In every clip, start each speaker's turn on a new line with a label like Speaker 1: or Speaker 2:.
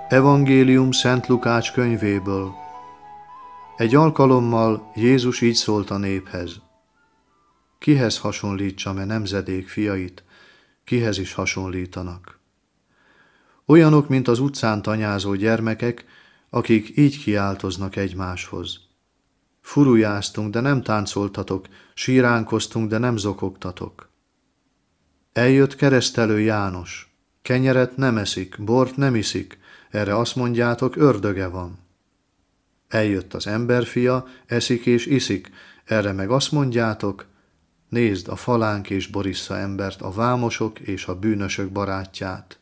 Speaker 1: Evangélium Szent Lukács könyvéből. Egy alkalommal Jézus így szólt a néphez. Kihez hasonlítsam-e nemzedék fiait, kihez is hasonlítanak? Olyanok, mint az utcán tanyázó gyermekek, akik így kiáltoznak egymáshoz. Furujáztunk, de nem táncoltatok, síránkoztunk, de nem zokogtatok. Eljött Keresztelő János, kenyeret nem eszik, bort nem iszik, erre azt mondjátok, ördöge van. Eljött az emberfia, eszik és iszik, erre meg azt mondjátok, nézd a falánk és borissza embert, a vámosok és a bűnösök barátját.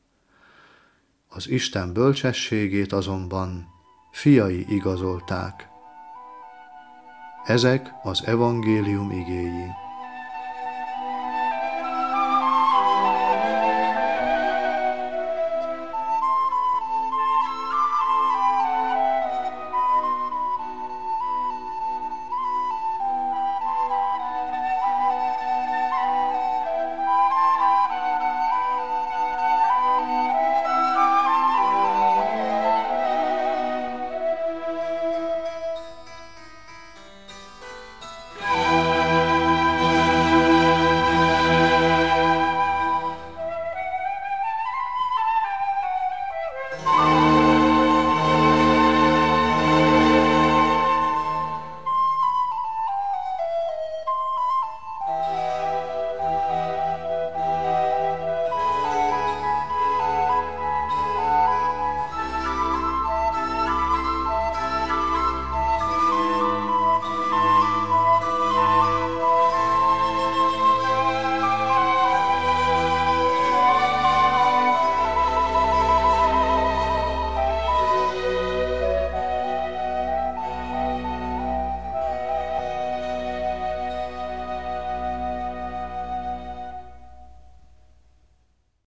Speaker 1: Az Isten bölcsességét azonban fiai igazolták. Ezek az evangélium igéi.